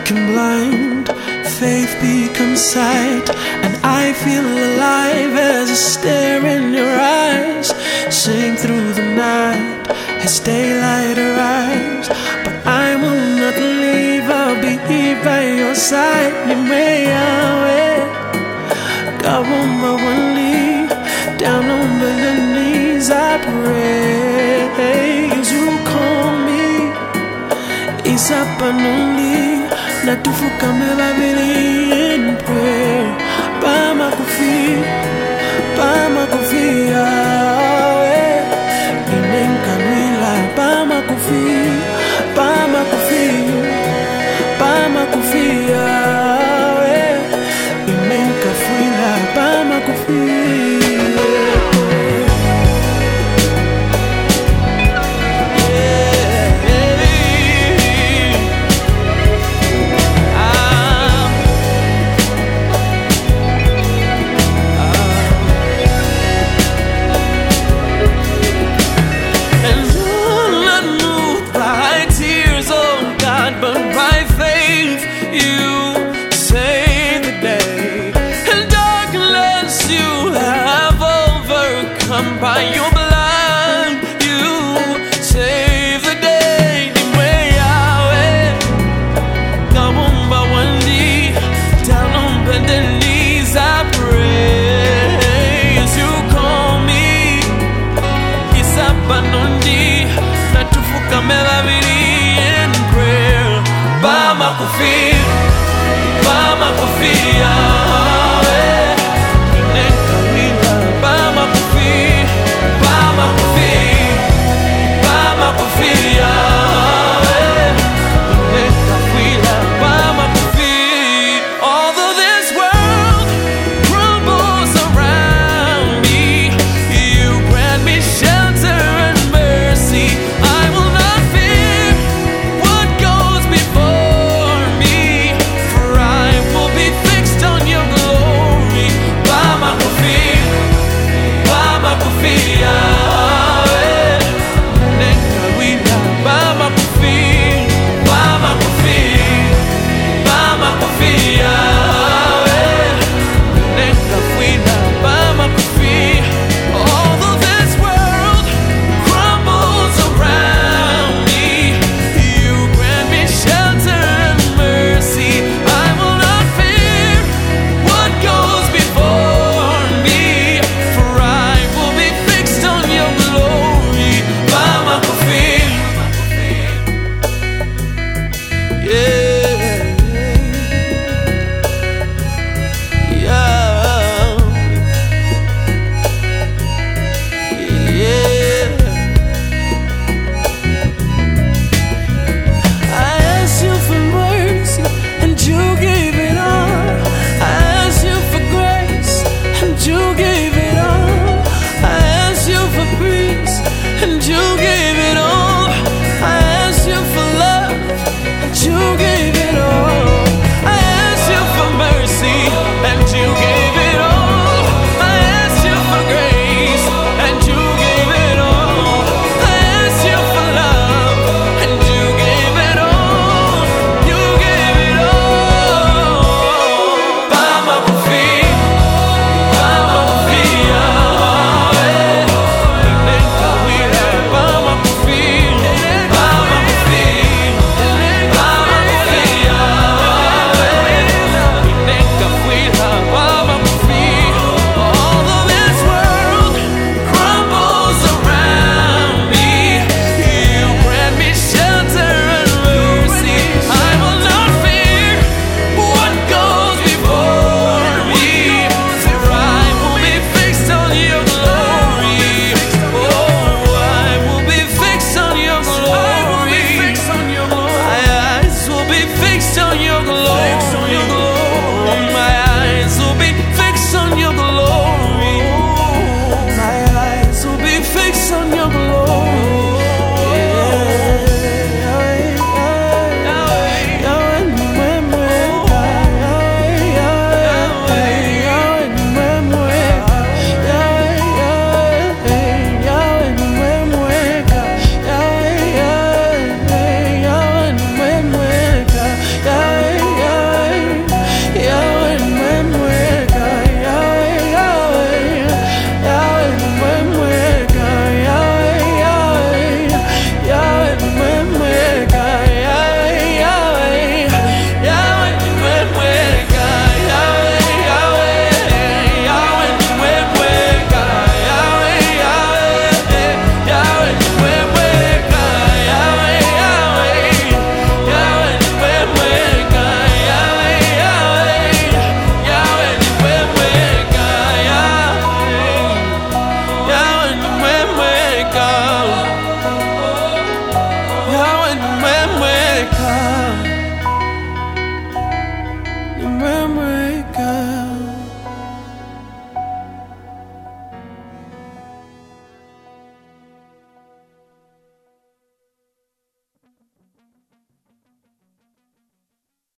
can blind, faith becomes sight, and I feel alive as I stare in your eyes. Sing through the night as daylight arrives, but I will not leave, I'll be here by your side. You may away, God won't leave, down on the knees I pray. You call me, Isa Panoli, natufuka me babili in prayer. Pama kufi, yawe, inenka nila. Pama kufi, yawe, inenka fuila. Pama kufi. By your blood, you save the day. Nimwe yawe, Kawumba Wandi, down on bended knees I pray. As you call me, Isapanondi, natufuka me babili in prayer. Bama kufi, yawe, inenka wila. Bama kufi, yawe, inenka wila. Bama kufi. Although this world crumbles around me, you grant me shelter and mercy. I will not fear what goes before me, for I will be fixed on somewhere